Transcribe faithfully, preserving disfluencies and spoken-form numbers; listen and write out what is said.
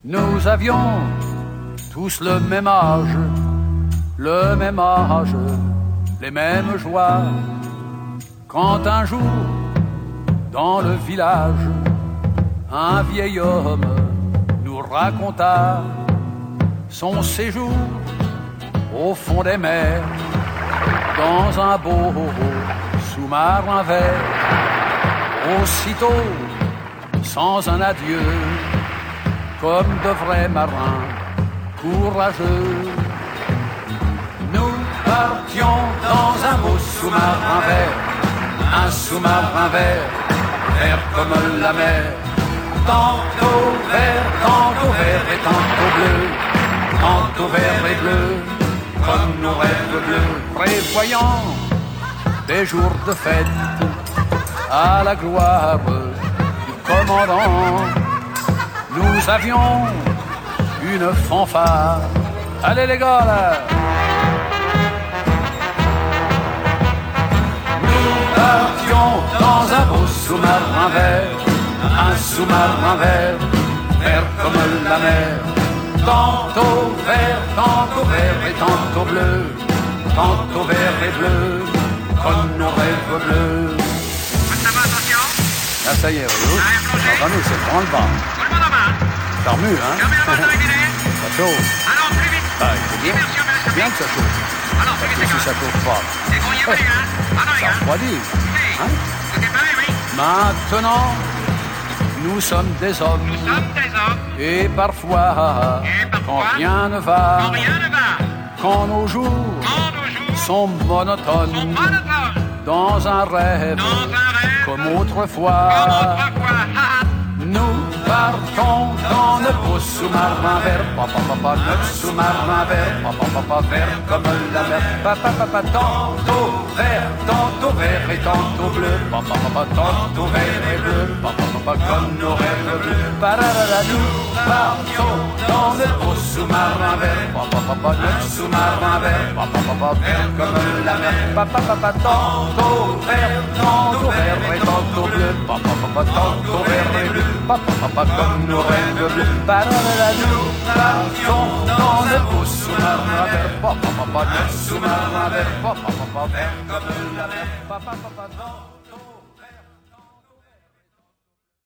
Nous avions tous le même âge, le même âge, les mêmes joies. Quand un jour, dans le village, un vieil homme nous raconta son séjour au fond des mers, dans un beau sous-marin vert. Aussitôt, sans un adieu, comme de vrais marins courageux, nous partions dans un beau sous-marin vert, un sous-marin vert, vert comme la mer, tantôt vert, tantôt vert et tantôt bleu, tantôt vert et bleu, comme nos rêves bleus, prévoyant des jours de fête à la gloire du commandant. Nous avions une fanfare. Allez les gars là! Nous partions dans un beau sous-marin vert, un sous-marin vert, vert comme la mer, tantôt vert, tantôt vert et tantôt bleu, tantôt vert et bleu, comme nos rêves bleus. Ça va, attention. Là ça y est, vous entendez, c'est grand le bas. Ça remue, hein? Ça chauffe. Alors, plus vite. Ah, c'est bien. C'est bien que ça chauffe. Alors, plus vite, Si ça chauffe pas, c'est bon, il y a pas, hein? Ah non, les ça gars. refroidit. Hein? Vous êtes prêts, oui? Maintenant, nous sommes des hommes. Nous sommes des hommes. Et parfois, Et parfois, quand rien ne va, quand rien ne va, quand nos jours quand nos jours sont monotones, sont monotones, dans un rêve, dans un rêve, comme comme autrefois, autrefois, ha, ha. nous partons dans le beau sous-marin vert, papa papa, notre sous-marin vert, papa papa, vert comme la mer, papa papa, tantôt vert, tantôt vert et tantôt bleu, papa papa, tantôt vert et bleu, papa papa, comme nos rêves bleus, pararara, nous partons dans le beau sous-marin vert, papa papa, notre sous-marin vert, papa papa, vert comme la mer, papa papa, tantôt vert, tantôt vert et tantôt bleu, papa papa, tantôt vert et bleu, papa papa, comme nos rêves bleus, pararara, nous partons dans le beau sous-marin vert, papa papa, notre sous-marin vert, papa papa, vert comme la mer, papa papa, dans